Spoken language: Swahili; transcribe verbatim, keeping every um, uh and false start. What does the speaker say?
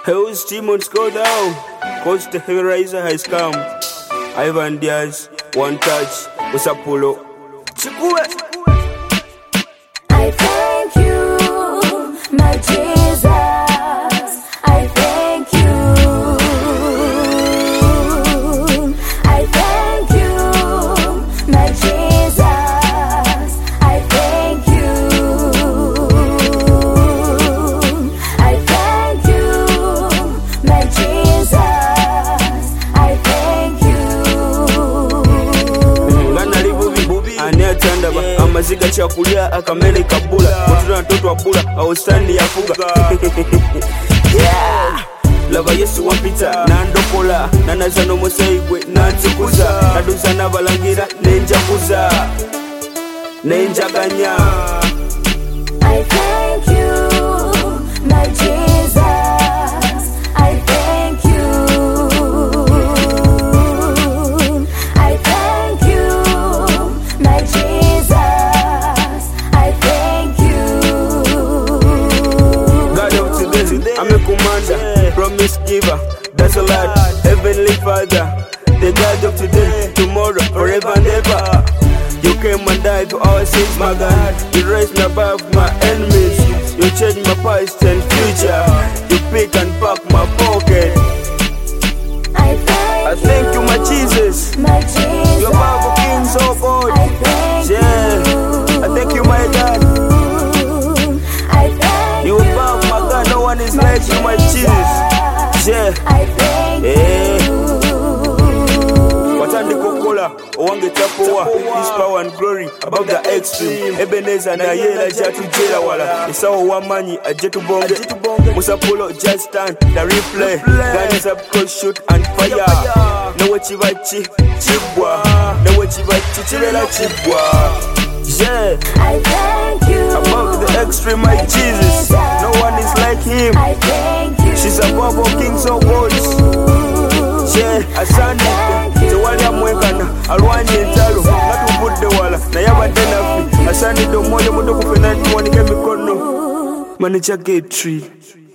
Who's Timon's go down? Coach the Heavy Riser has come. Ivan Diaz, one touch, Usapolo. Chikue. I thank you, my Jesus. I thank you. I thank you, my Jesus. I thank you. I thank you, my Jesus. I thank you. Ngana libubi bubi anetanda ba amaziga chakulia akamele kabula watoto na mtoto wa bula au standi ya fuga. Yeah. Lava Yesu wampita na ndokola na nazano mosaigwe na ntukuza na duza na balangira nenja kuza nenja ganya. I thank you, my Jesus. I thank you. I thank you, my Jesus. I thank you. God of today, I'm a commander, promise giver, that's a lot, Heavenly Father, the God of today, tomorrow, forever and ever. You came and died for our sins, my God. You raised me above my enemies. You changed my past and future. You pick and pack my pocket. I thank, I thank you, my Jesus. my Jesus. You're above the kings of God. I thank Yeah, I thank you, my God. I thank You above my God. No one is like you, my Jesus. Yeah, I thank yeah. you. Watandi kokola, owange tapowa. His power and glory above the extreme. Ebenezer na yela jatu jela wala. Isawa wamanyi ajetu bonge. Musapolo just stand the replay. Guns up, close, shoot and fire. Nawe chivachi chibwa. Nawe chivachi chilela chibwa. Yeah, I thank you. above the extreme, my Jesus. No one is like him. I thank you. She's above all kings of gods. Yeah, asante tewali amwekana alwanye entalo natuvudde wala naye abadde naffe asante omoyo muto kufena tuwanike mikono manicha getri.